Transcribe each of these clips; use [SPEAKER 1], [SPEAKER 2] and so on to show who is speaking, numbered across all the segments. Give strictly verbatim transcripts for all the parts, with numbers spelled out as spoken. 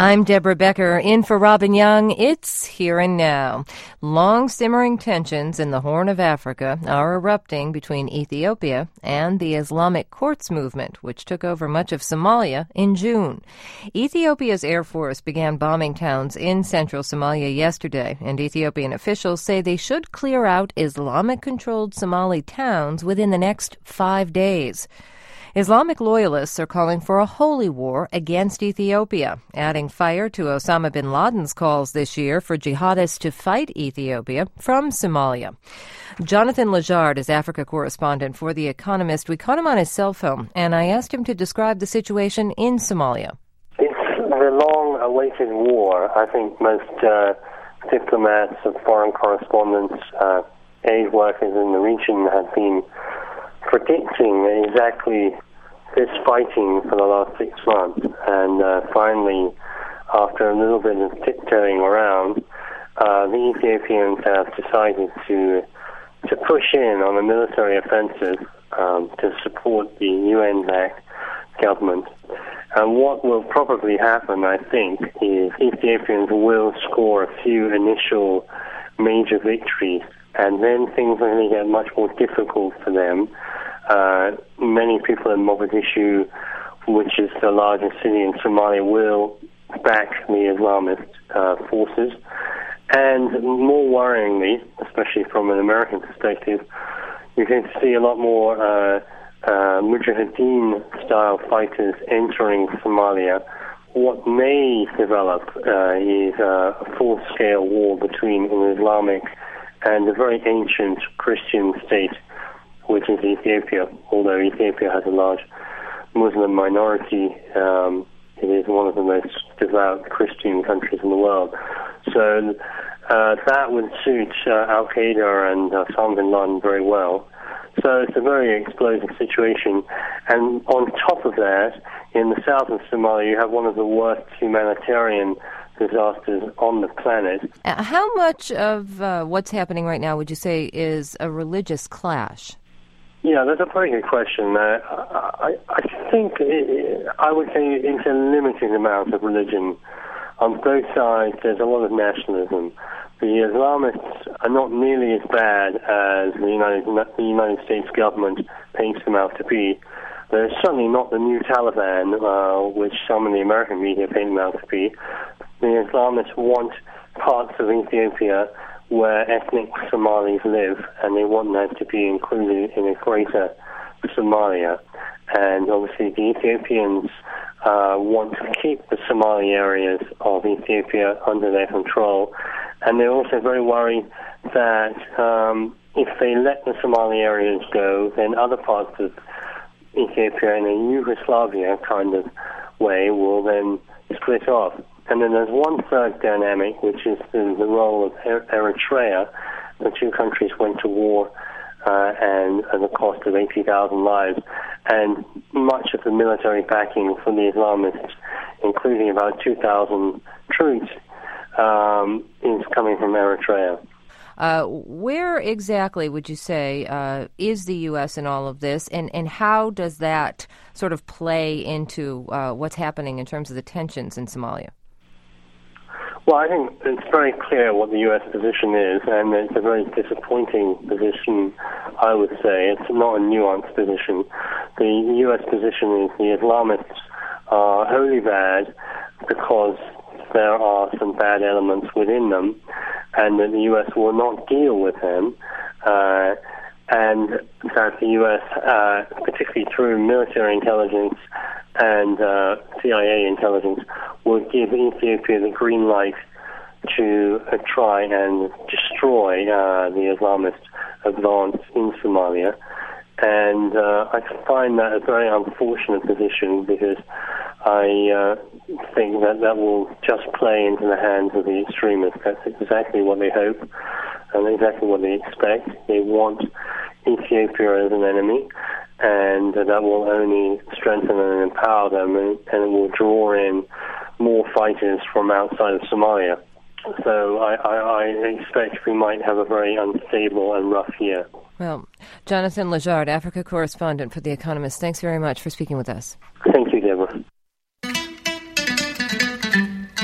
[SPEAKER 1] I'm Deborah Becker, in for Robin Young. It's Here and Now. Long simmering tensions in the Horn of Africa are erupting between Ethiopia and the Islamic Courts movement, which took over much of Somalia in June. Ethiopia's Air Force began bombing towns in central Somalia yesterday, and Ethiopian officials say they should clear out Islamic-controlled Somali towns within the next five days. Islamic loyalists are calling for a holy war against Ethiopia, adding fire to Osama bin Laden's calls this year for jihadists to fight Ethiopia from Somalia. Jonathan Lajard is Africa correspondent for The Economist. We caught him on his cell phone, and I asked him to describe the situation in Somalia.
[SPEAKER 2] It's the long-awaited war. I think most uh, diplomats and foreign correspondents, uh, aid workers in the region have been predicting exactly this fighting for the last six months. And uh, finally, after a little bit of tiptoeing around, uh, the Ethiopians have decided to to push in on a military offensive um, to support the U N-backed government. And what will probably happen, I think, is Ethiopians will score a few initial major victories, and then things are going to get much more difficult for them. Uh, many people in Mogadishu, which is the largest city in Somalia, will back the Islamist uh, forces. And more worryingly, especially from an American perspective, you're going to see a lot more uh, uh, Mujahideen-style fighters entering Somalia. What may develop uh, is uh, a full-scale war between an Islamic and a very ancient Christian state, which is Ethiopia. Although Ethiopia has a large Muslim minority, um, it is one of the most devout Christian countries in the world. So uh, that would suit uh, Al-Qaeda and uh, Osama bin Laden very well. So it's a very explosive situation. And on top of that, in the south of Somalia, you have one of the worst humanitarian disasters on the planet.
[SPEAKER 1] Uh, how much of uh, what's happening right now would you say is a religious clash?
[SPEAKER 2] Yeah, that's a very good question. Uh, I, I think it, I would say it's a limited amount of religion. On both sides, there's a lot of nationalism. The Islamists are not nearly as bad as the United, the United States government paints them out to be. They're certainly not the new Taliban, uh, which some in the American media paint them out to be. The Islamists want parts of Ethiopia where ethnic Somalis live, and they want that to be included in a greater Somalia. And obviously the Ethiopians uh, want to keep the Somali areas of Ethiopia under their control, and they're also very worried that um, if they let the Somali areas go, then other parts of Ethiopia in a Yugoslavia kind of way will then split off. And then there's one third dynamic, which is the, the role of Eritrea. The two countries went to war uh, and at the cost of eighty thousand lives. And much of the military backing from the Islamists, including about two thousand troops, um, is coming from Eritrea.
[SPEAKER 1] Uh, where exactly would you say uh, is the U S in all of this, and, and how does that sort of play into uh, what's happening in terms of the tensions in Somalia?
[SPEAKER 2] Well, I think it's very clear what the U S position is, and it's a very disappointing position, I would say. It's not a nuanced position. The U S position is the Islamists are wholly bad because there are some bad elements within them, and that the U S will not deal with them, uh, and that the U S, uh, particularly through military intelligence and uh, C I A intelligence, will give Ethiopia the green light to uh, try and destroy uh, the Islamist advance in Somalia. And uh, I find that a very unfortunate position, because I uh, think that that will just play into the hands of the extremists. That's exactly what they hope and exactly what they expect. They want Ethiopia as an enemy, and uh, that will only strengthen and empower them, and, and it will draw in more fighters from outside of Somalia. So I, I, I expect we might have a very unstable and rough year.
[SPEAKER 1] Well, Jonathan Lajard, Africa correspondent for The Economist, thanks very much for speaking with us.
[SPEAKER 2] Thank you, Deborah.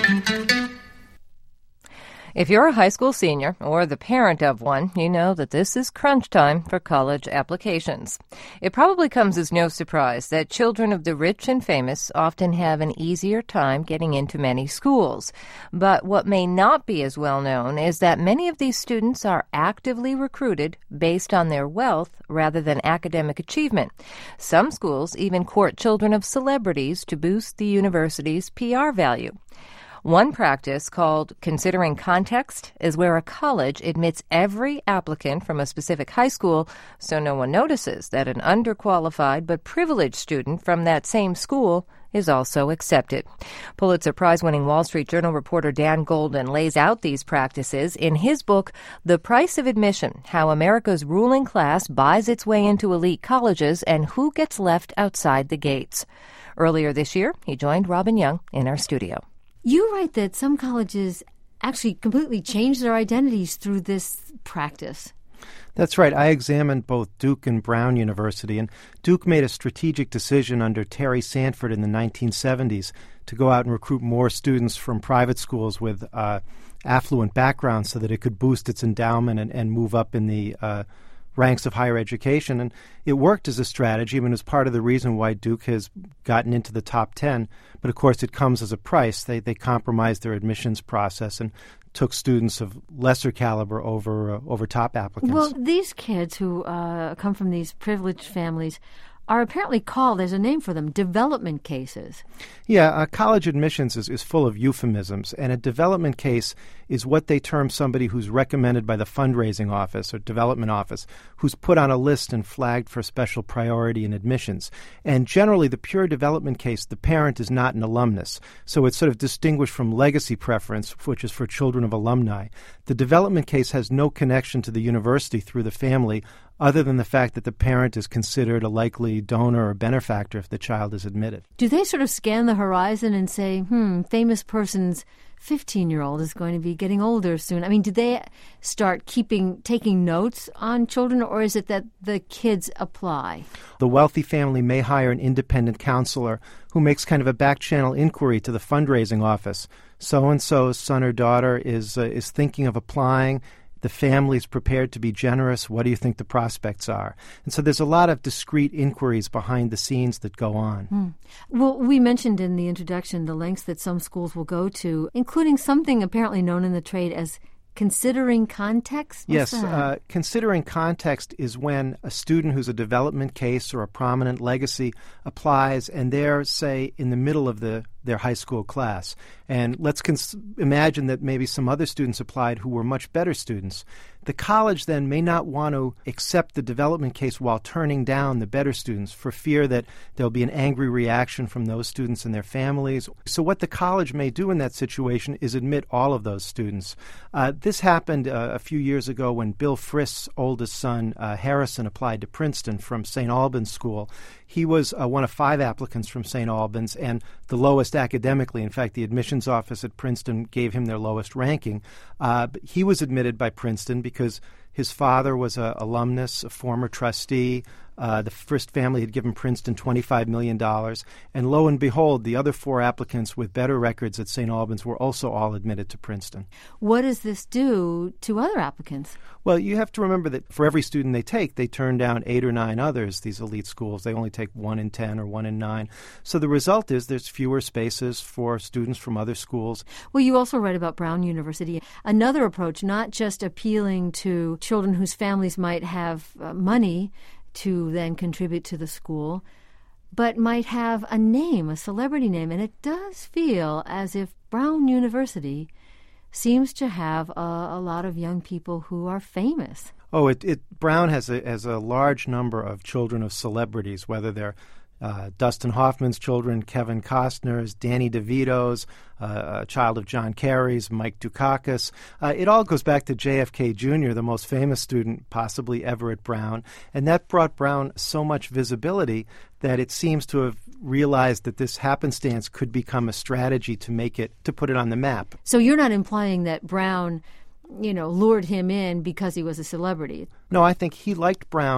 [SPEAKER 1] If you're a high school senior or the parent of one, you know that this is crunch time for college applications. It probably comes as no surprise that children of the rich and famous often have an easier time getting into many schools. But what may not be as well known is that many of these students are actively recruited based on their wealth rather than academic achievement. Some schools even court children of celebrities to boost the university's P R value. One practice, called considering context, is where a college admits every applicant from a specific high school so no one notices that an underqualified but privileged student from that same school is also accepted. Pulitzer Prize-winning Wall Street Journal reporter Dan Golden lays out these practices in his book, The Price of Admission: How America's Ruling Class Buys Its Way into Elite Colleges and Who Gets Left Outside the Gates. Earlier this year, he joined Robin Young in our studio.
[SPEAKER 3] You write that some colleges actually completely change their identities through this practice.
[SPEAKER 4] That's right. I examined both Duke and Brown University, and Duke made a strategic decision under Terry Sanford in the nineteen seventies to go out and recruit more students from private schools with uh, affluent backgrounds so that it could boost its endowment and, and move up in the uh, ranks of higher education. And it worked as a strategy. I mean, it was part of the reason why Duke has gotten into the top ten. But, of course, it comes as a price. They they compromised their admissions process and took students of lesser caliber over uh, over top applicants.
[SPEAKER 3] Well, these kids who uh, come from these privileged families are apparently called, there's a name for them, development cases.
[SPEAKER 4] Yeah, uh, college admissions is, is full of euphemisms, and a development case is what they term somebody who's recommended by the fundraising office or development office, who's put on a list and flagged for special priority in admissions. And generally, the pure development case, the parent is not an alumnus, so it's sort of distinguished from legacy preference, which is for children of alumni. The development case has no connection to the university through the family, other than the fact that the parent is considered a likely donor or benefactor if the child is admitted.
[SPEAKER 3] Do they sort of scan the horizon and say, hmm, famous person's fifteen-year-old is going to be getting older soon? I mean, do they start keeping, taking notes on children, or is it that the kids apply?
[SPEAKER 4] The wealthy family may hire an independent counselor who makes kind of a back-channel inquiry to the fundraising office. So-and-so's son or daughter is uh, is thinking of applying. The family is prepared to be generous. What do you think the prospects are? And so there's a lot of discrete inquiries behind the scenes that go on.
[SPEAKER 3] Mm. Well, we mentioned in the introduction the lengths that some schools will go to, including something apparently known in the trade as considering context? What's
[SPEAKER 4] yes,
[SPEAKER 3] uh,
[SPEAKER 4] considering context is when a student who's a development case or a prominent legacy applies, and they're, say, in the middle of the their high school class. And let's cons- imagine that maybe some other students applied who were much better students. The college then may not want to accept the development case while turning down the better students for fear that there'll be an angry reaction from those students and their families. So what the college may do in that situation is admit all of those students. Uh, this happened uh, a few years ago when Bill Frist's oldest son, uh, Harrison, applied to Princeton from Saint Albans School. He was uh, one of five applicants from Saint Albans and the lowest academically. In fact, the admissions office at Princeton gave him their lowest ranking. Uh, but he was admitted by Princeton because his father was an alumnus, a former trustee. Uh, the Frist family had given Princeton twenty-five million dollars. And lo and behold, the other four applicants with better records at Saint Albans were also all admitted to Princeton.
[SPEAKER 3] What does this do to other applicants?
[SPEAKER 4] Well, you have to remember that for every student they take, they turn down eight or nine others, these elite schools. They only take one in ten or one in nine. So the result is there's fewer spaces for students from other schools.
[SPEAKER 3] Well, you also write about Brown University. Another approach, not just appealing to children whose families might have uh, money to then contribute to the school, but might have a name, a celebrity name. And it does feel as if Brown University seems to have a, a lot of young people who are famous.
[SPEAKER 4] Oh, it, it Brown has a, has a large number of children of celebrities, whether they're Uh, Dustin Hoffman's children, Kevin Costner's, Danny DeVito's, uh, a child of John Kerry's, Mike Dukakis. Uh, it all goes back to J F K Junior, the most famous student possibly ever at Brown. And that brought Brown so much visibility that it seems to have realized that this happenstance could become a strategy to make it, to put it on the map.
[SPEAKER 3] So you're not implying that Brown, you know, lured him in because he was a celebrity?
[SPEAKER 4] No, I think he liked Brown.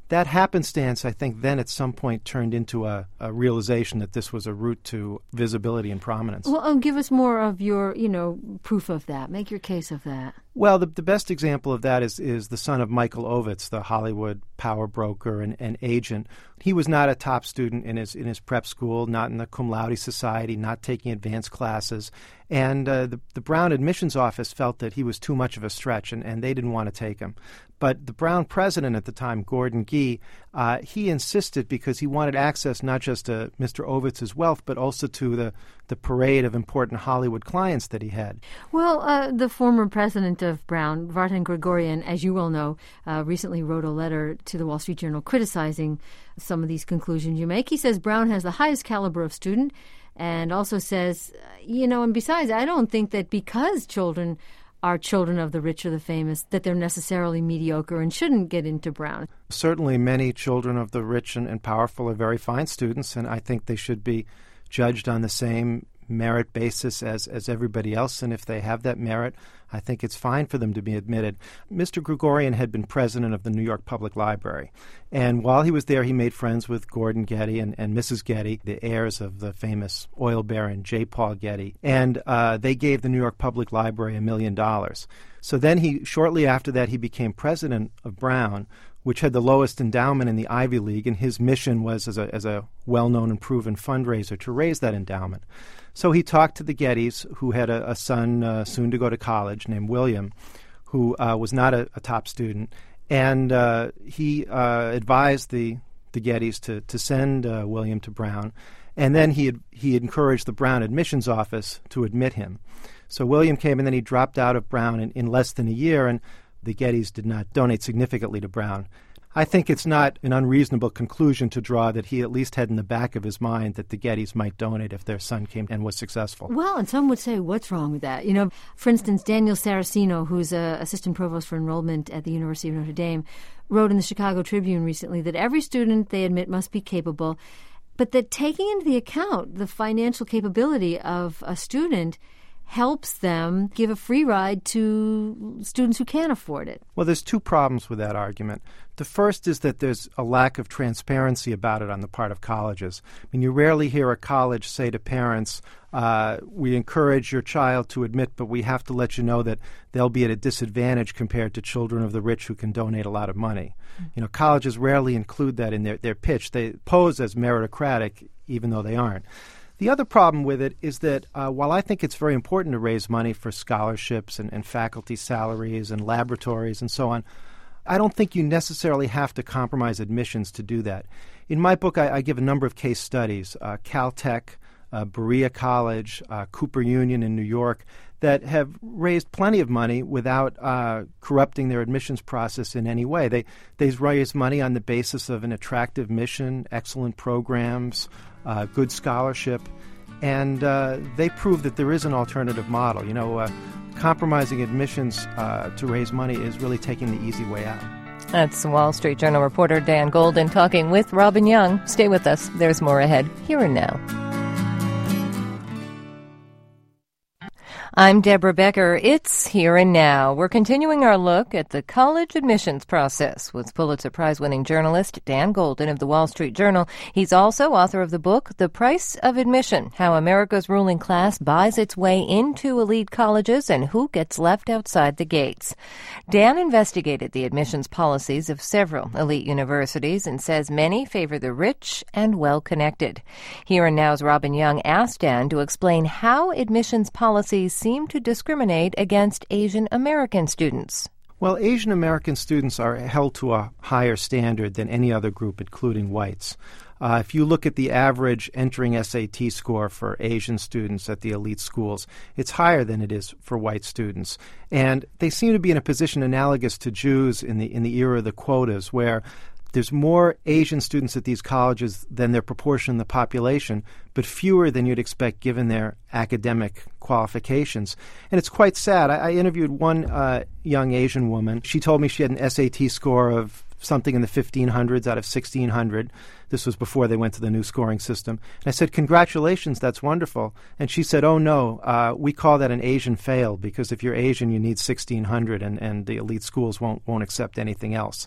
[SPEAKER 4] that happenstance, I think, then at some point turned into a, a realization that this was a route to visibility and prominence.
[SPEAKER 3] Well, um, give us more of your, you know, proof of that. Make your case of that.
[SPEAKER 4] Well, the, the best example of that is, is the son of Michael Ovitz, the Hollywood power broker and, and agent. He was not a top student in his in his prep school, not in the cum laude society, not taking advanced classes. And uh, the, the Brown admissions office felt that he was too much of a stretch, and, and they didn't want to take him. But the Brown president at the time, Gordon Gee, uh, he insisted because he wanted access not just to Mister Ovitz's wealth, but also to the, the parade of important Hollywood clients that he had.
[SPEAKER 3] Well, uh, the former president of Brown, Vartan Gregorian, as you well know, uh, recently wrote a letter to the Wall Street Journal criticizing some of these conclusions you make. He says Brown has the highest caliber of student, and also says, you know, and besides, I don't think that because children are children of the rich or the famous, that they're necessarily mediocre and shouldn't get into Brown.
[SPEAKER 4] Certainly many children of the rich and, and powerful are very fine students, and I think they should be judged on the same merit basis as, as everybody else, and if they have that merit, I think it's fine for them to be admitted. Mister Gregorian had been president of the New York Public Library, and while he was there, he made friends with Gordon Getty and, and Missus Getty, the heirs of the famous oil baron J. Paul Getty, and uh, they gave the New York Public Library a million dollars. So then he, shortly after that, he became president of Brown, which had the lowest endowment in the Ivy League, and his mission was, as a, as a well-known and proven fundraiser, to raise that endowment. So he talked to the Gettys, who had a, a son uh, soon to go to college named William, who uh, was not a, a top student, and uh, he uh, advised the, the Gettys to, to send uh, William to Brown, and then he had, he encouraged the Brown admissions office to admit him. So William came, and then he dropped out of Brown in, in less than a year, and the Gettys did not donate significantly to Brown. I think it's not an unreasonable conclusion to draw that he at least had in the back of his mind that the Gettys might donate if their son came and was successful.
[SPEAKER 3] Well, and some would say, what's wrong with that? You know, for instance, Daniel Saraceno, who's a assistant provost for enrollment at the University of Notre Dame, wrote in the Chicago Tribune recently that every student they admit must be capable, but that taking into the account the financial capability of a student helps them give a free ride to students who can't afford it.
[SPEAKER 4] Well, there's two problems with that argument. The first is that there's a lack of transparency about it on the part of colleges. I mean, you rarely hear a college say to parents, uh, we encourage your child to admit, but we have to let you know that they'll be at a disadvantage compared to children of the rich who can donate a lot of money. Mm-hmm. You know, colleges rarely include that in their, their pitch. They pose as meritocratic, even though they aren't. The other problem with it is that uh, while I think it's very important to raise money for scholarships and, and faculty salaries and laboratories and so on, I don't think you necessarily have to compromise admissions to do that. In my book, I, I give a number of case studies, uh, Caltech, uh, Berea College, uh, Cooper Union in New York, that have raised plenty of money without uh, corrupting their admissions process in any way. They they raise money on the basis of an attractive mission, excellent programs, uh, good scholarship, and uh, they prove that there is an alternative model. You know, uh, compromising admissions uh, to raise money is really taking the easy way out.
[SPEAKER 1] That's Wall Street Journal reporter Dan Golden talking with Robin Young. Stay with us. There's more ahead, here and now. I'm Deborah Becker. It's Here and Now. We're continuing our look at the college admissions process with Pulitzer Prize-winning journalist Dan Golden of the Wall Street Journal. He's also author of the book, The Price of Admission, How America's Ruling Class Buys Its Way into Elite Colleges and Who Gets Left Outside the Gates. Dan investigated the admissions policies of several elite universities and says many favor the rich and well-connected. Here and Now's Robin Young asked Dan to explain how admissions policies seem to discriminate against Asian American students.
[SPEAKER 4] Well, Asian American students are held to a higher standard than any other group, including whites. Uh, if you look at the average entering S A T score for Asian students at the elite schools, it's higher than it is for white students. And they seem to be in a position analogous to Jews in the in the era of the quotas, where there's more Asian students at these colleges than their proportion in the population, but fewer than you'd expect given their academic qualifications. And it's quite sad. I, I interviewed one uh, young Asian woman. She told me she had an S A T score of something in the fifteen hundreds out of sixteen hundred. This was before they went to the new scoring system. And I said, congratulations, that's wonderful. And she said, oh, no, uh, we call that an Asian fail, because if you're Asian, you need sixteen hundred, and, and the elite schools won't won't accept anything else.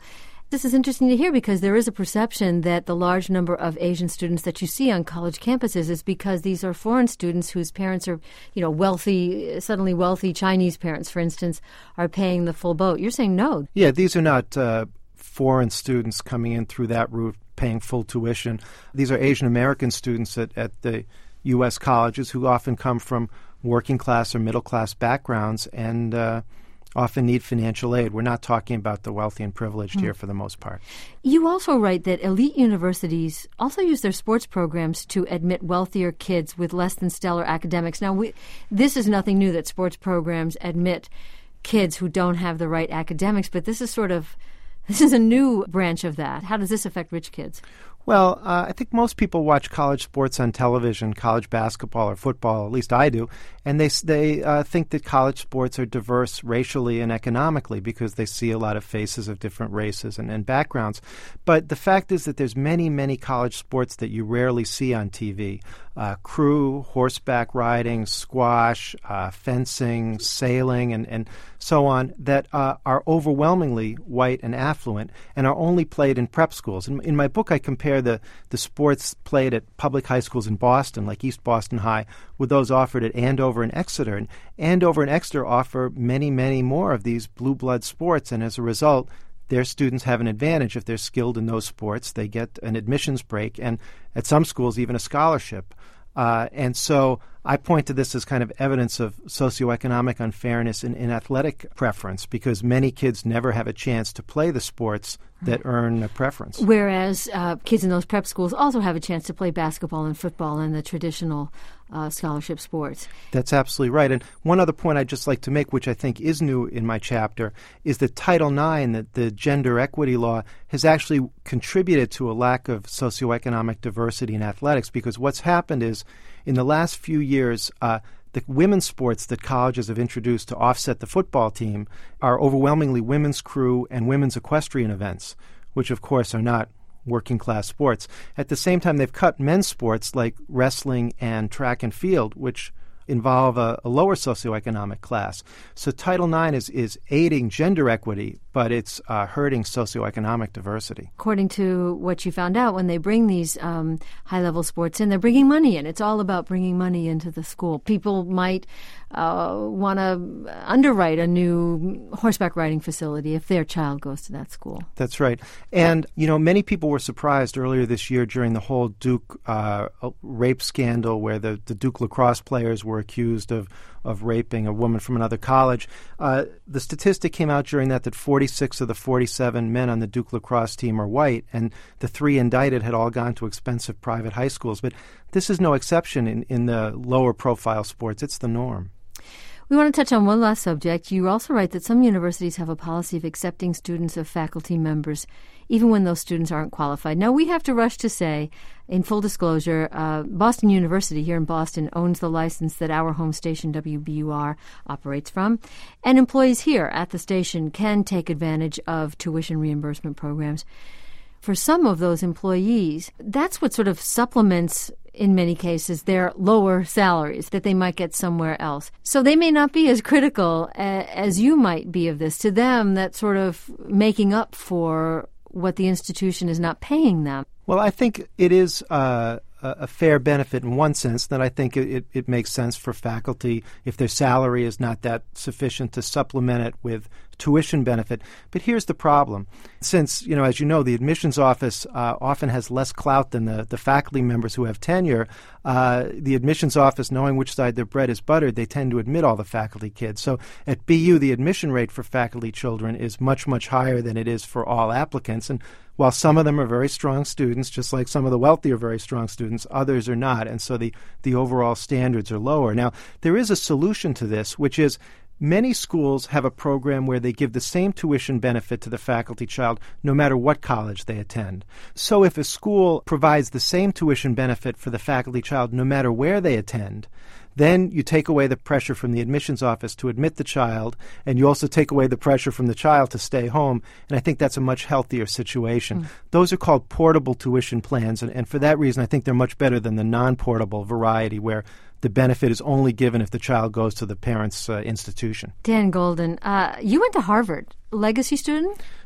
[SPEAKER 3] This is interesting to hear because there is a perception that the large number of Asian students that you see on college campuses is because these are foreign students whose parents are, you know, wealthy, suddenly wealthy Chinese parents, for instance, are paying the full boat. You're saying no.
[SPEAKER 4] Yeah, these are not uh, foreign students coming in through that route paying full tuition. These are Asian American students at, at the U S colleges who often come from working class or middle class backgrounds and uh, often need financial aid. We're not talking about the wealthy and privileged mm. here for the most part.
[SPEAKER 3] You also write that elite universities also use their sports programs to admit wealthier kids with less than stellar academics. Now, we, this is nothing new that sports programs admit kids who don't have the right academics, but this is sort of, this is a new branch of that. How does this affect rich kids?
[SPEAKER 4] Well, uh, I think most people watch college sports on television, college basketball or football, at least I do, and they they uh, think that college sports are diverse racially and economically because they see a lot of faces of different races and, and backgrounds. But the fact is that there's many, many college sports that you rarely see on T V. Uh, crew, horseback riding, squash, uh, fencing, sailing, and, and so on that uh, are overwhelmingly white and affluent and are only played in prep schools. In, in my book, I compare the, the sports played at public high schools in Boston, like East Boston High, with those offered at Andover and Exeter. And Andover and Exeter offer many, many more of these blue blood sports, and as a result, their students have an advantage. If they're skilled in those sports, they get an admissions break, and at some schools, even a scholarship. Uh, and so I point to this as kind of evidence of socioeconomic unfairness in, in athletic preference because many kids never have a chance to play the sports that earn a preference.
[SPEAKER 3] Whereas uh, kids in those prep schools also have a chance to play basketball and football and the traditional uh, scholarship sports.
[SPEAKER 4] That's absolutely right. And one other point I'd just like to make, which I think is new in my chapter, is that Title nine, that the gender equity law, has actually contributed to a lack of socioeconomic diversity in athletics because what's happened is in the last few years, uh, the women's sports that colleges have introduced to offset the football team are overwhelmingly women's crew and women's equestrian events, which, of course, are not working-class sports. At the same time, they've cut men's sports like wrestling and track and field, which involve a, a lower socioeconomic class. So Title nine is, is aiding gender equity, but it's uh, hurting socioeconomic diversity.
[SPEAKER 3] According to what you found out, when they bring these um, high-level sports in, they're bringing money in. It's all about bringing money into the school. People might uh, want to underwrite a new horseback riding facility if their child goes to that school.
[SPEAKER 4] That's right. And, you know, many people were surprised earlier this year during the whole Duke uh, rape scandal where the, the Duke lacrosse players were accused of, of raping a woman from another college. Uh, the statistic came out during that that forty-six of the forty-seven men on the Duke lacrosse team are white, and the three indicted had all gone to expensive private high schools. But this is no exception in, in the lower profile sports. It's the norm.
[SPEAKER 3] We want to touch on one last subject. You also write that some universities have a policy of accepting students of faculty members, even when those students aren't qualified. Now, we have to rush to say, in full disclosure, uh, Boston University here in Boston owns the license that our home station, W B U R, operates from, and employees here at the station can take advantage of tuition reimbursement programs. For some of those employees, that's what sort of supplements, in many cases, their lower salaries that they might get somewhere else. So they may not be as critical a, as you might be of this. To them, that's sort of making up for what the institution is not paying them.
[SPEAKER 4] Well, I think it is uh, a fair benefit in one sense, that I think it, it makes sense for faculty if their salary is not that sufficient to supplement it with tuition benefit. But here's the problem. Since, you know, as you know, the admissions office uh, often has less clout than the, the faculty members who have tenure, uh, the admissions office, knowing which side their bread is buttered, they tend to admit all the faculty kids. So at B U, the admission rate for faculty children is much, much higher than it is for all applicants. And while some of them are very strong students, just like some of the wealthy are very strong students, others are not. And so the, the overall standards are lower. Now, there is a solution to this, which is many schools have a program where they give the same tuition benefit to the faculty child no matter what college they attend. So if a school provides the same tuition benefit for the faculty child no matter where they attend, then you take away the pressure from the admissions office to admit the child, and you also take away the pressure from the child to stay home, and I think that's a much healthier situation. Mm. Those are called portable tuition plans, and, and for that reason I think they're much better than the non-portable variety where the benefit is only given if the child goes to the parent's uh, institution.
[SPEAKER 3] Dan Golden, uh, you went to Harvard. Legacy student?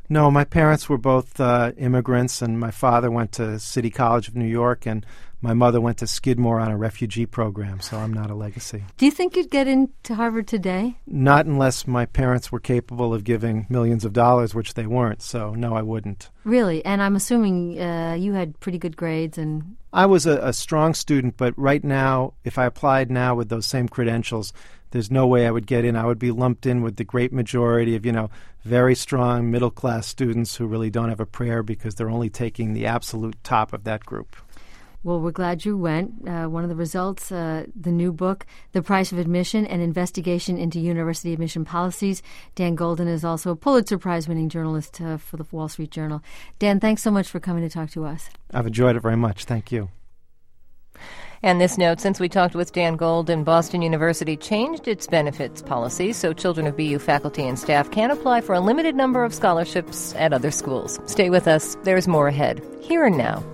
[SPEAKER 4] No, my parents were both uh, immigrants, and my father went to City College of New York, and my mother went to Skidmore on a refugee program, so I'm not a legacy.
[SPEAKER 3] Do you think you'd get into Harvard today?
[SPEAKER 4] Not unless my parents were capable of giving millions of dollars, which they weren't, so no, I wouldn't.
[SPEAKER 3] Really? And I'm assuming uh, you had pretty good grades and...
[SPEAKER 4] I was a, a strong student, but right now, if I applied now with those same credentials, there's no way I would get in. I would be lumped in with the great majority of, you know, very strong middle-class students who really don't have a prayer because they're only taking the absolute top of that group.
[SPEAKER 3] Well, we're glad you went. Uh, one of the results, uh, the new book, The Price of Admission, an Investigation into University Admission Policies. Dan Goldin is also a Pulitzer Prize-winning journalist uh, for the Wall Street Journal. Dan, thanks so much for coming to talk to us.
[SPEAKER 4] I've enjoyed it very much. Thank you.
[SPEAKER 1] And this note, since we talked with Dan Goldin, Boston University changed its benefits policy so children of B U faculty and staff can apply for a limited number of scholarships at other schools. Stay with us. There's more ahead. Here and now.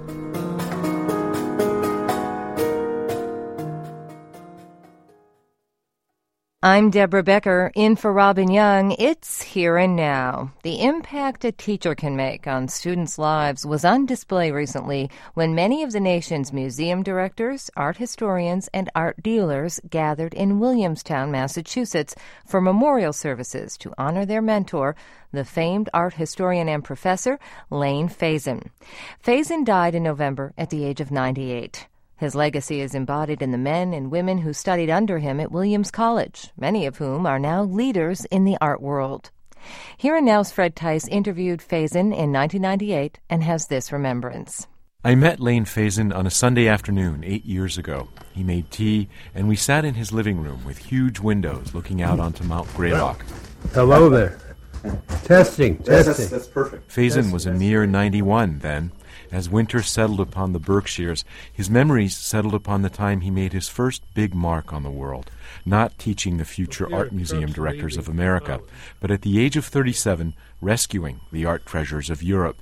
[SPEAKER 1] I'm Deborah Becker, in for Robin Young. It's Here and Now. The impact a teacher can make on students' lives was on display recently when many of the nation's museum directors, art historians, and art dealers gathered in Williamstown, Massachusetts, for memorial services to honor their mentor, the famed art historian and professor, Lane Faison. Faison died in November at the age of ninety-eight. His legacy is embodied in the men and women who studied under him at Williams College, many of whom are now leaders in the art world. Here and Now's Fred Tice interviewed Faison in nineteen ninety-eight and has this remembrance.
[SPEAKER 5] I met Lane Faison on a Sunday afternoon eight years ago. He made tea, and we sat in his living room with huge windows looking out onto Mount Greylock.
[SPEAKER 6] Hello there. Testing, testing.
[SPEAKER 5] Yes, that's, that's perfect. Faison was a mere ninety-one then. As winter settled upon the Berkshires, his memories settled upon the time he made his first big mark on the world, not teaching the future art museum directors of America, but at the age of thirty-seven, rescuing the art treasures of Europe.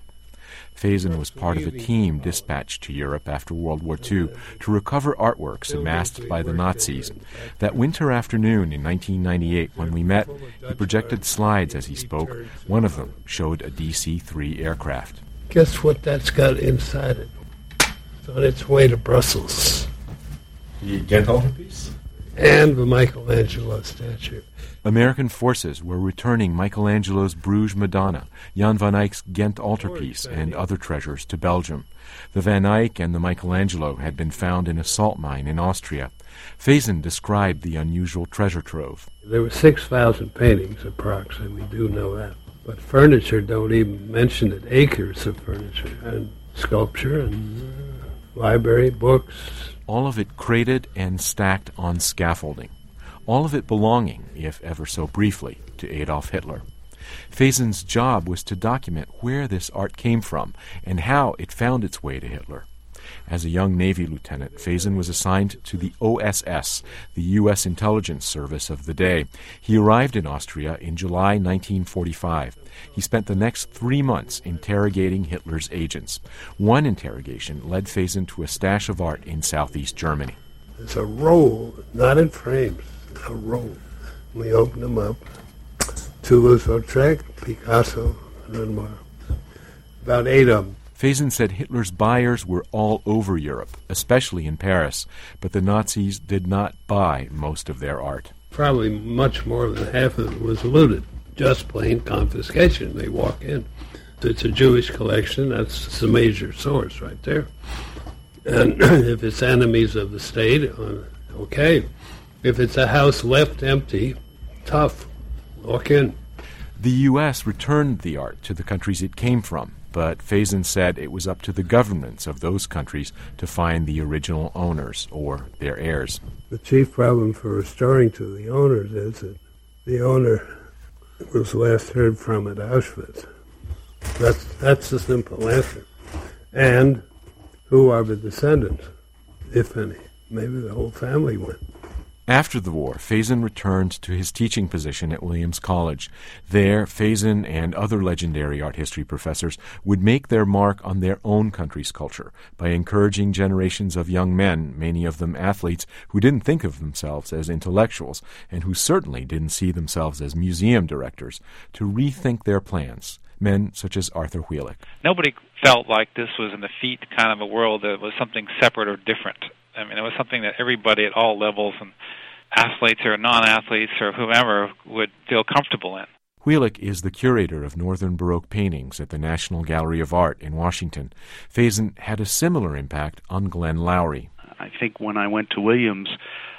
[SPEAKER 5] Faison was part of a team dispatched to Europe after World War Two to recover artworks amassed by the Nazis. That winter afternoon in nineteen ninety-eight, when we met, he projected slides as he spoke. One of them showed a D C three aircraft.
[SPEAKER 6] Guess what that's got inside it? It's on its way to Brussels.
[SPEAKER 5] The Ghent altarpiece?
[SPEAKER 6] And the Michelangelo statue.
[SPEAKER 5] American forces were returning Michelangelo's Bruges Madonna, Jan van Eyck's Ghent altarpiece, and other treasures to Belgium. The Van Eyck and the Michelangelo had been found in a salt mine in Austria. Faison described the unusual treasure trove.
[SPEAKER 6] There were six thousand paintings approximately, we do know that. But furniture, don't even mention it, acres of furniture, and sculpture, and uh, library, books.
[SPEAKER 5] All of it crated and stacked on scaffolding. All of it belonging, if ever so briefly, to Adolf Hitler. Faison's job was to document where this art came from and how it found its way to Hitler. As a young Navy lieutenant, Faison was assigned to the O S S, the U S intelligence service of the day. He arrived in Austria in July nineteen forty-five. He spent the next three months interrogating Hitler's agents. One interrogation led Faison to a stash of art in southeast Germany.
[SPEAKER 6] It's a roll, not in frames, a roll. We opened them up. Toulouse-Lautrec, Picasso, Renoir. About eight of them.
[SPEAKER 5] Faison said Hitler's buyers were all over Europe, especially in Paris, but the Nazis did not buy most of their art.
[SPEAKER 6] Probably much more than half of it was looted, just plain confiscation. They walk in. It's a Jewish collection, that's the major source right there. And if it's enemies of the state, okay. If it's a house left empty, tough, walk in.
[SPEAKER 5] The U S returned the art to the countries it came from, but Faison said it was up to the governments of those countries to find the original owners or their heirs.
[SPEAKER 6] The chief problem for restoring to the owners is that the owner was last heard from at Auschwitz. That's, that's the simple answer. And who are the descendants, if any? Maybe the whole family went.
[SPEAKER 5] After the war, Faison returned to his teaching position at Williams College. There, Faison and other legendary art history professors would make their mark on their own country's culture by encouraging generations of young men, many of them athletes, who didn't think of themselves as intellectuals and who certainly didn't see themselves as museum directors, to rethink their plans, men such as Arthur Wheelock.
[SPEAKER 7] Nobody felt like this was an effete kind of a world that was something separate or different. I mean, it was something that everybody at all levels, and athletes or non-athletes or whomever, would feel comfortable in.
[SPEAKER 5] Wheelock is the curator of Northern Baroque paintings at the National Gallery of Art in Washington. Faison had a similar impact on Glenn Lowry.
[SPEAKER 8] I think when I went to Williams,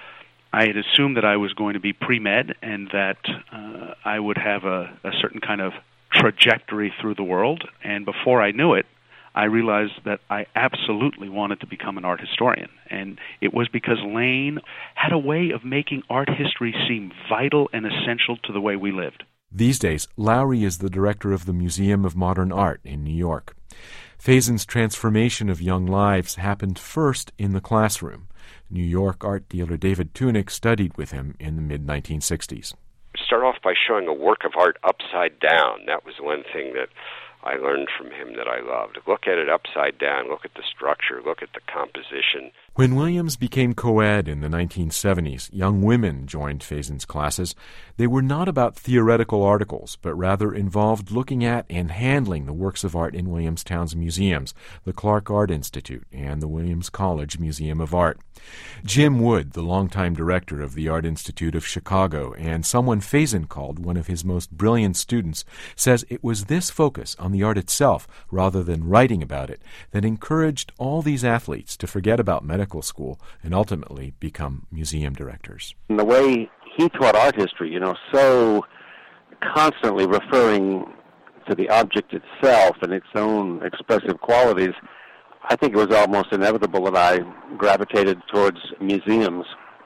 [SPEAKER 8] I had assumed that I was going to be pre-med and that uh, I would have a, a certain kind of trajectory through the world. And before I knew it, I realized that I absolutely wanted to become an art historian. And it was because Lane had a way of making art history seem vital and essential to the way we lived.
[SPEAKER 5] These days, Lowry is the director of the Museum of Modern Art in New York. Faison's transformation of young lives happened first in the classroom. New York art dealer David Tunick studied with him in the mid nineteen sixties.
[SPEAKER 9] Start off by showing a work of art upside down. That was one thing that I learned from him that I loved. Look at it upside down, look at the structure, look at the composition.
[SPEAKER 5] When Williams became co-ed in the nineteen seventies, young women joined Faison's classes. They were not about theoretical articles, but rather involved looking at and handling the works of art in Williamstown's museums, the Clark Art Institute and the Williams College Museum of Art. Jim Wood, the longtime director of the Art Institute of Chicago, and someone Faison called one of his most brilliant students, says it was this focus on the art itself, rather than writing about it, that encouraged all these athletes to forget about medical school and ultimately become museum directors.
[SPEAKER 10] And the way he taught art history, you know, so constantly referring to the object itself and its own expressive qualities, I think it was almost inevitable that I gravitated towards museums.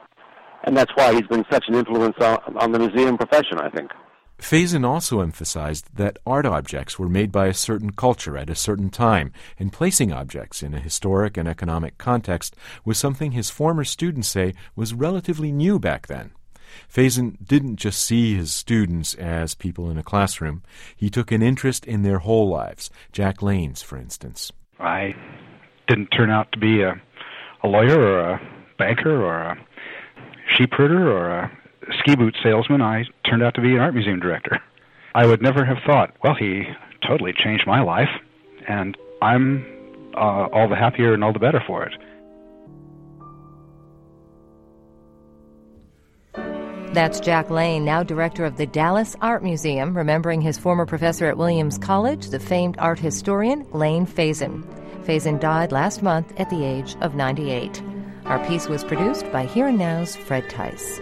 [SPEAKER 10] And that's why he's been such an influence on, on the museum profession, I think.
[SPEAKER 5] Faison also emphasized that art objects were made by a certain culture at a certain time, and placing objects in a historic and economic context was something his former students say was relatively new back then. Faison didn't just see his students as people in a classroom. He took an interest in their whole lives. Jack Lane's, for instance.
[SPEAKER 11] I didn't turn out to be a, a lawyer or a banker or a sheep herder or a ski boot salesman. I turned out to be an art museum director. I would never have thought, well, he totally changed my life, and I'm uh, all the happier and all the better for it.
[SPEAKER 1] That's Jack Lane, now director of the Dallas Art Museum, remembering his former professor at Williams College, the famed art historian Lane Faison. Faison died last month at the age of ninety-eight. Our piece was produced by Here and Now's Fred Tice.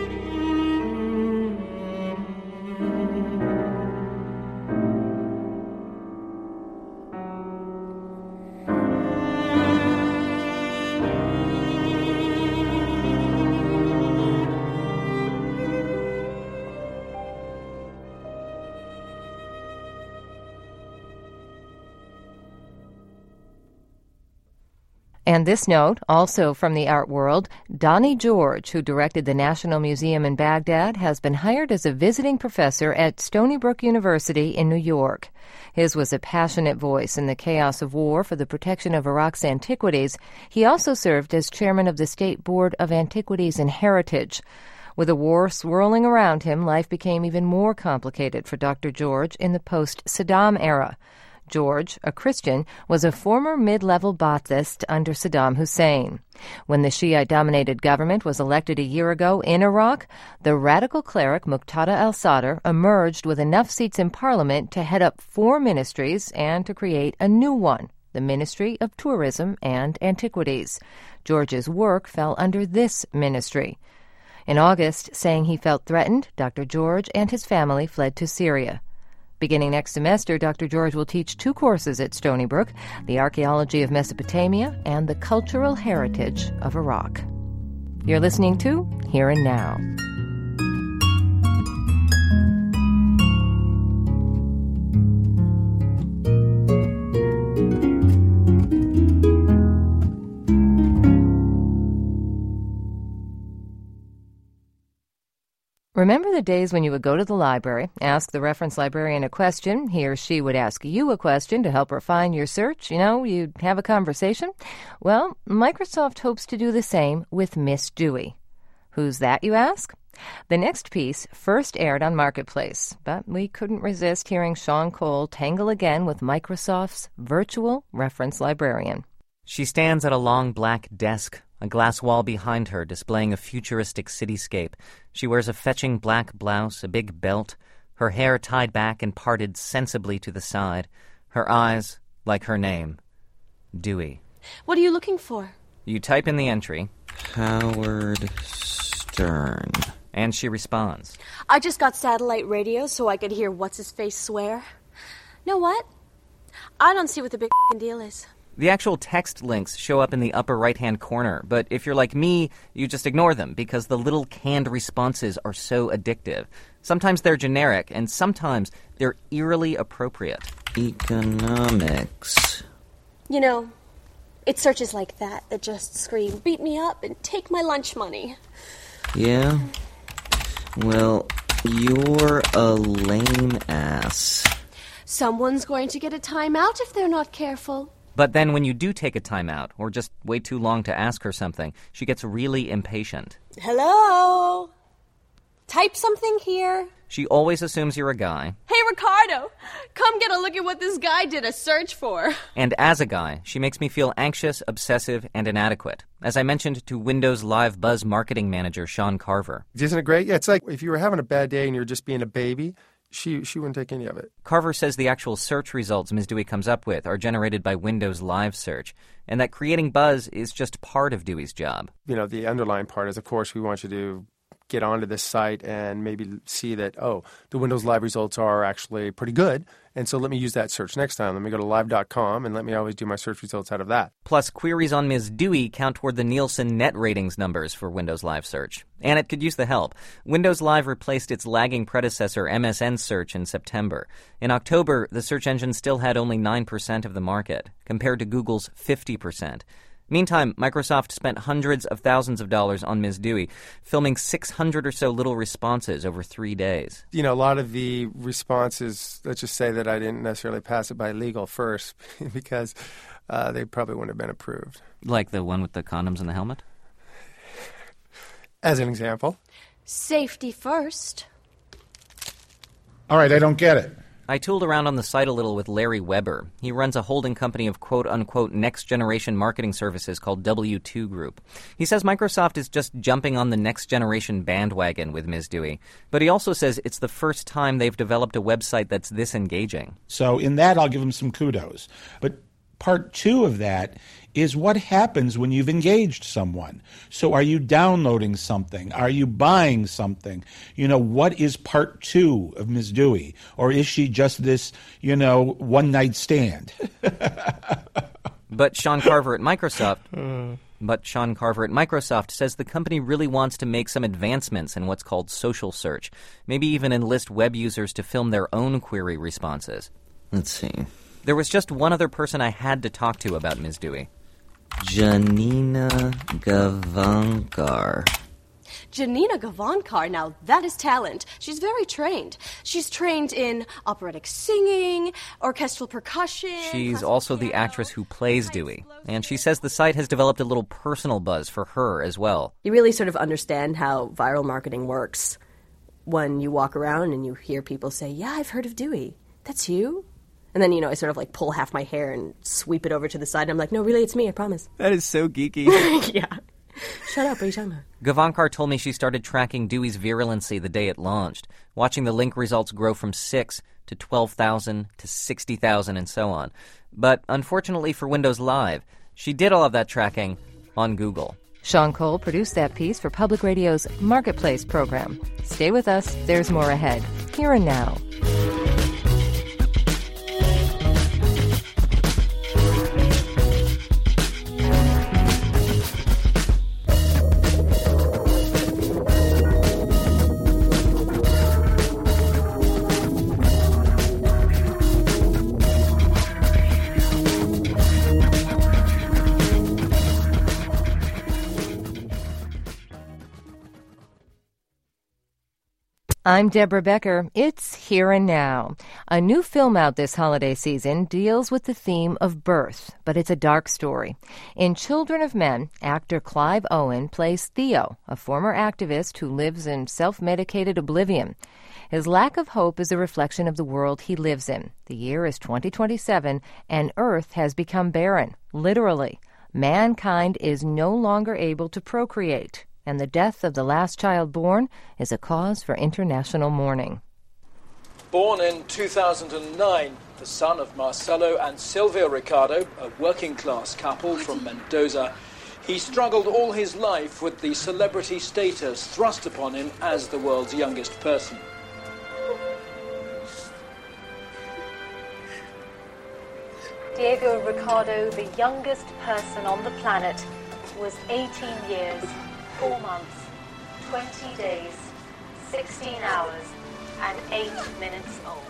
[SPEAKER 1] And this note, also from the art world, Donnie George, who directed the National Museum in Baghdad, has been hired as a visiting professor at Stony Brook University in New York. His was a passionate voice in the chaos of war for the protection of Iraq's antiquities. He also served as chairman of the State Board of Antiquities and Heritage. With the war swirling around him, life became even more complicated for Doctor George in the post-Saddam era. George, a Christian, was a former mid-level Ba'athist under Saddam Hussein. When the Shiite-dominated government was elected a year ago in Iraq, the radical cleric Muqtada al-Sadr emerged with enough seats in parliament to head up four ministries and to create a new one, the Ministry of Tourism and Antiquities. George's work fell under this ministry. In August, saying he felt threatened, Doctor George and his family fled to Syria. Beginning next semester, Doctor George will teach two courses at Stony Brook, the archaeology of Mesopotamia and the cultural heritage of Iraq. You're listening to Here and Now. Remember the days when you would go to the library, ask the reference librarian a question, he or she would ask you a question to help refine your search, you know, you'd have a conversation? Well, Microsoft hopes to do the same with Miss Dewey. Who's that, you ask? The next piece first aired on Marketplace, but we couldn't resist hearing Sean Cole tangle again with Microsoft's virtual reference librarian.
[SPEAKER 12] She stands at a long black desk, a glass wall behind her displaying a futuristic cityscape. She wears a fetching black blouse, a big belt, her hair tied back and parted sensibly to the side, her eyes like her name, Dewey.
[SPEAKER 13] What are you looking for?
[SPEAKER 12] You type in the entry,
[SPEAKER 14] Howard Stern,
[SPEAKER 12] and she responds.
[SPEAKER 13] I just got satellite radio so I could hear what's-his-face swear. Know what? I don't see what the big f***ing deal is.
[SPEAKER 12] The actual text links show up in the upper right-hand corner, but if you're like me, you just ignore them because the little canned responses are so addictive. Sometimes they're generic, and sometimes they're eerily appropriate.
[SPEAKER 14] Economics.
[SPEAKER 13] You know, it's searches like that that just scream, beat me up and take my lunch money.
[SPEAKER 14] Yeah? Well, you're a lame ass.
[SPEAKER 13] Someone's going to get a timeout if they're not careful.
[SPEAKER 12] But then when you do take a timeout, or just wait too long to ask her something, she gets really impatient.
[SPEAKER 13] Hello? Type something here.
[SPEAKER 12] She always assumes you're a guy.
[SPEAKER 13] Hey, Ricardo, come get a look at what this guy did a search for.
[SPEAKER 12] And as a guy, she makes me feel anxious, obsessive, and inadequate. As I mentioned to Windows Live Buzz marketing manager Sean Carver.
[SPEAKER 15] Isn't it great? Yeah, it's like if you were having a bad day and you're just being a baby, she she wouldn't take any of it.
[SPEAKER 12] Carver says the actual search results Miz Dewey comes up with are generated by Windows Live Search, and that creating buzz is just part of Dewey's job.
[SPEAKER 15] You know, the underlying part is, of course, we want you to get onto this site and maybe see that, oh, the Windows Live results are actually pretty good, and so let me use that search next time. Let me go to live dot com and let me always do my search results out of that.
[SPEAKER 12] Plus, queries on Miz Dewey count toward the Nielsen net ratings numbers for Windows Live Search. And it could use the help. Windows Live replaced its lagging predecessor M S N Search in September. In October, the search engine still had only nine percent of the market, compared to Google's fifty percent. Meantime, Microsoft spent hundreds of thousands of dollars on Miz Dewey, filming six hundred or so little responses over three days.
[SPEAKER 15] You know, a lot of the responses, let's just say that I didn't necessarily pass it by legal first because uh, they probably wouldn't have been approved.
[SPEAKER 12] Like the one with the condoms and the helmet?
[SPEAKER 15] As an example.
[SPEAKER 13] Safety first.
[SPEAKER 16] All right, I don't get it.
[SPEAKER 12] I tooled around on the site a little with Larry Weber. He runs a holding company of quote-unquote next-generation marketing services called W two Group. He says Microsoft is just jumping on the next-generation bandwagon with Miz Dewey. But he also says it's the first time they've developed a website that's this engaging.
[SPEAKER 16] So in that, I'll give them some kudos. But part two of that is what happens when you've engaged someone. So are you downloading something? Are you buying something? You know, what is part two of Miz Dewey? Or is she just this, you know, one-night stand?
[SPEAKER 12] But Sean Carver at Microsoft... But Sean Carver at Microsoft says the company really wants to make some advancements in what's called social search. Maybe even enlist web users to film their own query responses.
[SPEAKER 14] Let's see.
[SPEAKER 12] There was just one other person I had to talk to about Miz Dewey.
[SPEAKER 14] Janina Gavankar.
[SPEAKER 13] Janina Gavankar, now that is talent. She's very trained. She's trained in operatic singing, orchestral percussion.
[SPEAKER 12] She's also the actress who plays Dewey. And she says the site has developed a little personal buzz for her as well.
[SPEAKER 17] You really sort of understand how viral marketing works when you walk around and you hear people say, yeah, I've heard of Dewey. That's you? And then, you know, I sort of like pull half my hair and sweep it over to the side. And I'm like, no, really, it's me, I promise.
[SPEAKER 12] That is so geeky.
[SPEAKER 17] Yeah. Shut up, what are you talking about?
[SPEAKER 12] Gavankar told me she started tracking Dewey's virulency the day it launched, watching the link results grow from six to twelve thousand to sixty thousand and so on. But unfortunately for Windows Live, she did all of that tracking on Google.
[SPEAKER 1] Sean Cole produced that piece for Public Radio's Marketplace program. Stay with us, there's more ahead. Here and now. I'm Deborah Becker. It's Here and Now. A new film out this holiday season deals with the theme of birth, but it's a dark story. In Children of Men, actor Clive Owen plays Theo, a former activist who lives in self-medicated oblivion. His lack of hope is a reflection of the world he lives in. The year is twenty twenty-seven, and Earth has become barren, literally. Mankind is no longer able to procreate, and the death of the last child born is a cause for international mourning.
[SPEAKER 18] Born in two thousand nine, the son of Marcelo and Silvia Ricardo, a working-class couple from Mendoza, he struggled all his life with the celebrity status thrust upon him as the world's youngest person.
[SPEAKER 19] Diego Ricardo, the youngest person on the planet, was eighteen years, four months, twenty days, sixteen hours, and eight minutes old.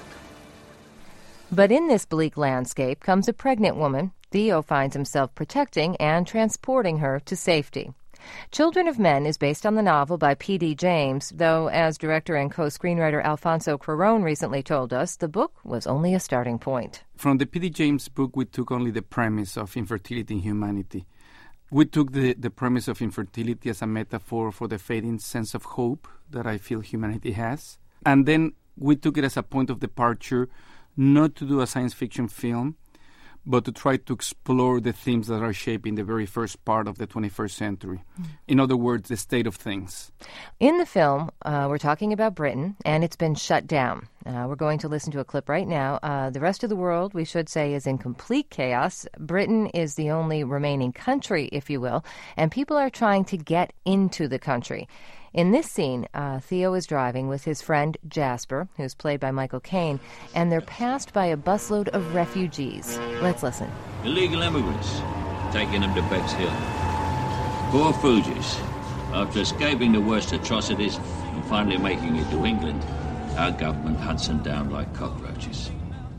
[SPEAKER 1] But in this bleak landscape comes a pregnant woman. Theo finds himself protecting and transporting her to safety. Children of Men is based on the novel by P D James, though, as director and co-screenwriter Alfonso Cuarón recently told us, the book was only a starting point.
[SPEAKER 20] From the P D James book, we took only the premise of infertility in humanity. We took the, the premise of infertility as a metaphor for the fading sense of hope that I feel humanity has. And then we took it as a point of departure, not to do a science fiction film, but to try to explore the themes that are shaping the very first part of the twenty-first century. Mm. In other words, the state of things.
[SPEAKER 1] In the film, uh, we're talking about Britain, and it's been shut down. Uh, we're going to listen to a clip right now. Uh, the rest of the world, we should say, is in complete chaos. Britain is the only remaining country, if you will, and people are trying to get into the country. In this scene, uh, Theo is driving with his friend Jasper, who's played by Michael Caine, and they're passed by a busload of refugees. Let's listen.
[SPEAKER 21] Illegal immigrants, taking them to Bexhill. Poor Fugees, after escaping the worst atrocities and finally making it to England, our government hunts them down like cockroaches.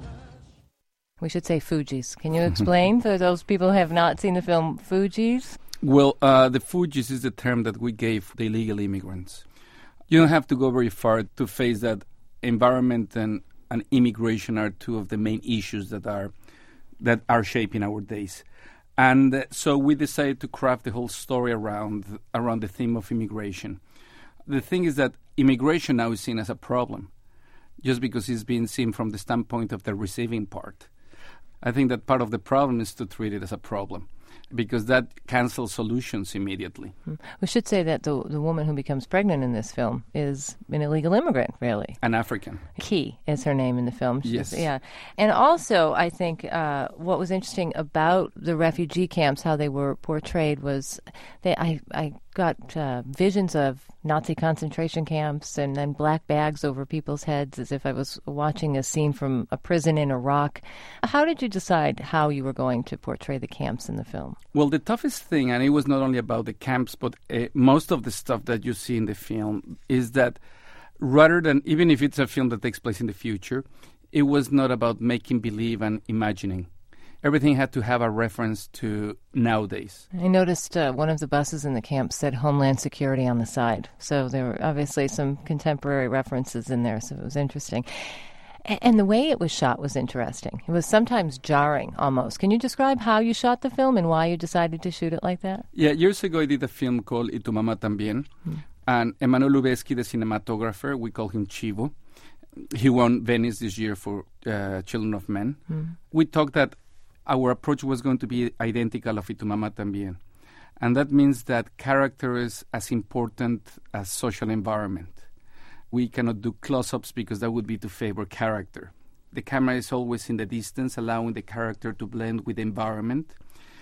[SPEAKER 1] We should say Fugees. Can you explain for those people who have not seen the film Fugees?
[SPEAKER 20] Well, uh, the Fugees is the term that we gave the illegal immigrants. You don't have to go very far to face that environment and, and immigration are two of the main issues that are that are shaping our days. And uh, so we decided to craft the whole story around around the theme of immigration. The thing is that immigration now is seen as a problem, just because it's being seen from the standpoint of the receiving part. I think that part of the problem is to treat it as a problem, because that cancels solutions immediately.
[SPEAKER 1] We should say that the the woman who becomes pregnant in this film is an illegal immigrant, really.
[SPEAKER 20] An African.
[SPEAKER 1] Key is her name in the film. She's,
[SPEAKER 20] yes.
[SPEAKER 1] Yeah. And also, I think uh, what was interesting about the refugee camps, how they were portrayed, was they, I, I got uh, visions of Nazi concentration camps and then black bags over people's heads as if I was watching a scene from a prison in Iraq. How did you decide how you were going to portray the camps in the film?
[SPEAKER 20] Well, the toughest thing, and it was not only about the camps, but uh, most of the stuff that you see in the film, is that rather than, even if it's a film that takes place in the future, it was not about making believe and imagining. Everything had to have a reference to nowadays.
[SPEAKER 1] I noticed uh, one of the buses in the camp said Homeland Security on the side. So there were obviously some contemporary references in there, so it was interesting. A- and the way it was shot was interesting. It was sometimes jarring, almost. Can you describe how you shot the film and why you decided to shoot it like that?
[SPEAKER 20] Yeah, years ago I did a film called Y Tu Mamá También. Hmm. And Emmanuel Lubezki, the cinematographer, we call him Chivo. He won Venice this year for uh, Children of Men. Hmm. We talked that our approach was going to be identical of Y Tu Mamá También. And that means that character is as important as social environment. We cannot do close-ups because that would be to favor character. The camera is always in the distance, allowing the character to blend with the environment,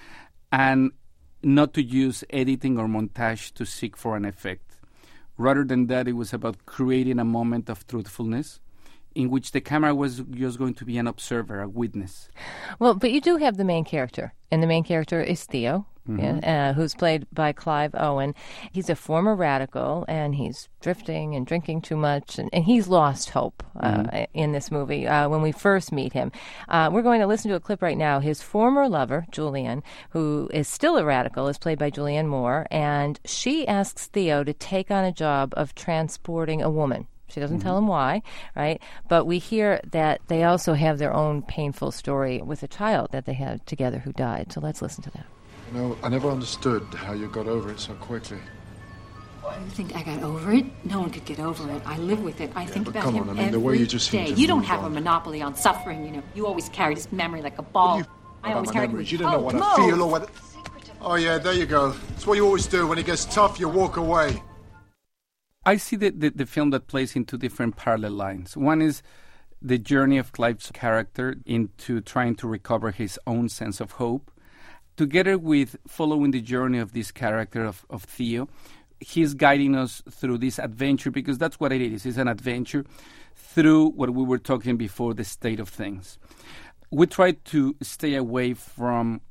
[SPEAKER 20] and not to use editing or montage to seek for an effect. Rather than that, it was about creating a moment of truthfulness in which the camera was just going to be an observer, a witness.
[SPEAKER 1] Well, but you do have the main character, and the main character is Theo,
[SPEAKER 20] Mm-hmm.
[SPEAKER 1] yeah, uh, who's played by Clive Owen. He's a former radical, and he's drifting and drinking too much, and, and he's lost hope uh, mm-hmm. in this movie uh, when we first meet him. Uh, we're going to listen to a clip right now. His former lover, Julianne, who is still a radical, is played by Julianne Moore, and she asks Theo to take on a job of transporting a woman. She doesn't mm-hmm. tell him why, right? But we hear that they also have their own painful story with a child that they had together who died. So let's listen to that.
[SPEAKER 2] You know, I never understood how you got over it so quickly.
[SPEAKER 22] Why do you think I got over it? No one could get over it. I live with it. I yeah, think about
[SPEAKER 2] come
[SPEAKER 22] him
[SPEAKER 2] on, I mean,
[SPEAKER 22] every
[SPEAKER 2] the way you just
[SPEAKER 22] day.
[SPEAKER 2] seem to
[SPEAKER 22] You don't
[SPEAKER 2] move
[SPEAKER 22] have
[SPEAKER 2] on.
[SPEAKER 22] a monopoly on suffering, you know. You always carried his memory like a ball.
[SPEAKER 2] You
[SPEAKER 22] I always carried
[SPEAKER 2] memories.
[SPEAKER 22] him.
[SPEAKER 2] You don't know
[SPEAKER 22] oh,
[SPEAKER 2] what
[SPEAKER 22] Mo.
[SPEAKER 2] I feel or what... Oh, yeah, there you go. It's what you always do. When it gets tough, you walk away.
[SPEAKER 20] I see the, the, the film that plays into different parallel lines. One is the journey of Clive's character into trying to recover his own sense of hope, together with following the journey of this character of, of Theo. He's guiding us through this adventure, because that's what it is. It's an adventure through what we were talking before, the state of things. We try to stay away from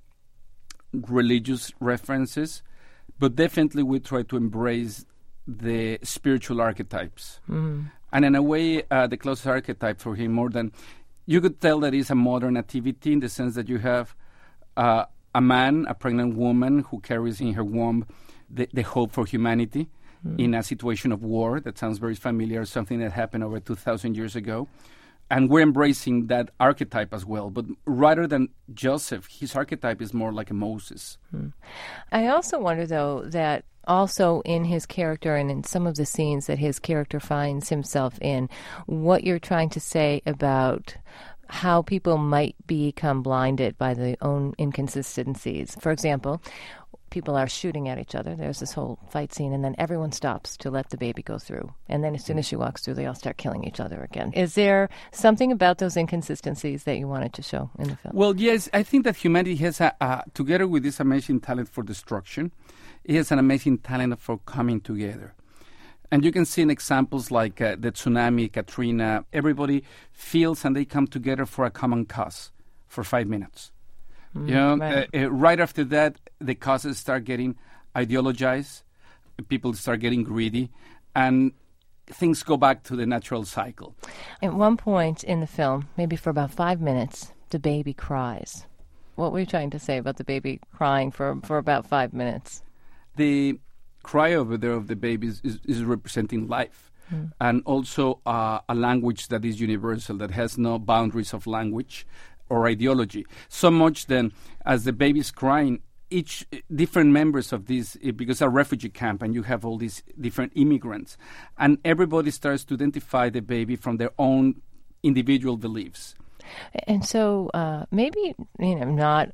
[SPEAKER 20] religious references, but definitely we try to embrace the spiritual archetypes. Mm-hmm. And in a way, uh, the closest archetype for him, more than... You could tell that it's a modern activity in the sense that you have uh, a man, a pregnant woman, who carries in her womb the, the hope for humanity mm-hmm. in a situation of war. That sounds very familiar, something that happened over two thousand years ago. And we're embracing that archetype as well. But rather than Joseph, his archetype is more like a Moses.
[SPEAKER 1] Hmm. I also wonder, though, that also in his character and in some of the scenes that his character finds himself in, what you're trying to say about how people might become blinded by their own inconsistencies. For example, people are shooting at each other. There's this whole fight scene, and then everyone stops to let the baby go through. And then as soon as she walks through, they all start killing each other again. Is there something about those inconsistencies that you wanted to show in the film?
[SPEAKER 20] Well, yes, I think that humanity has, a, uh, together with this amazing talent for destruction, it has an amazing talent for coming together. And you can see in examples like uh, the tsunami, Katrina, everybody feels and they come together for a common cause for five minutes. Mm, you know, right. Uh, uh, right after that, the causes start getting ideologized, people start getting greedy, and things go back to the natural cycle.
[SPEAKER 1] At one point in the film, maybe for about five minutes, the baby cries. What were you trying to say about the baby crying for, for about five minutes?
[SPEAKER 20] The cry over there of the baby is, is, is representing life. Mm. And also uh, a language that is universal, that has no boundaries of language or ideology. So much then, as the baby's crying, each different members of this, because a refugee camp and you have all these different immigrants, and everybody starts to identify the baby from their own individual beliefs.
[SPEAKER 1] And so uh, maybe, you know, not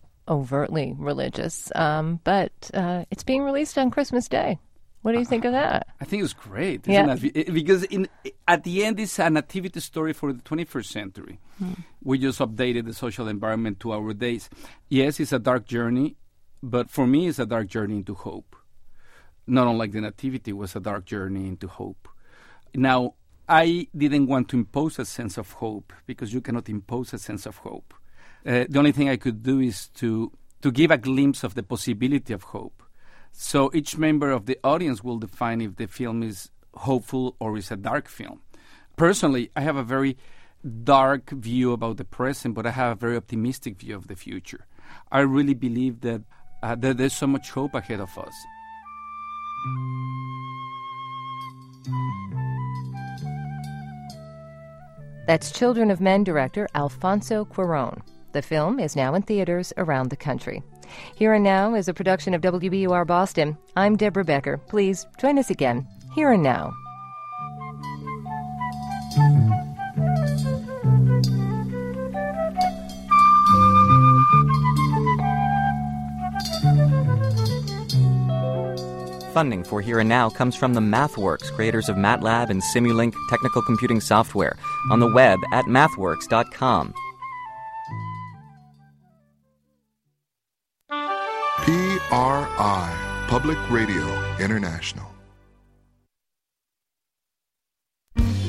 [SPEAKER 1] overtly religious, um, but uh, it's being released on Christmas Day. What do you think of that?
[SPEAKER 20] I think it's great, isn't
[SPEAKER 1] yeah.
[SPEAKER 20] it? Because in, at the end, it's a nativity story for the twenty-first century. Hmm. We just updated the social environment to our days. Yes, it's a dark journey, but for me, it's a dark journey into hope. Not unlike the nativity was a dark journey into hope. Now, I didn't want to impose a sense of hope, because you cannot impose a sense of hope. Uh, the only thing I could do is to, to give a glimpse of the possibility of hope. So each member of the audience will define if the film is hopeful or is a dark film. Personally, I have a very dark view about the present, but I have a very optimistic view of the future. I really believe that, uh, that there's so much hope ahead of us.
[SPEAKER 1] That's Children of Men director Alfonso Cuarón. The film is now in theaters around the country. Here and Now is a production of W B U R Boston. I'm Deborah Becker. Please join us again, Here and Now.
[SPEAKER 12] Funding for Here and Now comes from the MathWorks, creators of MATLAB and Simulink technical computing software, on the web at mathworks dot com.
[SPEAKER 23] P R I, Public Radio International.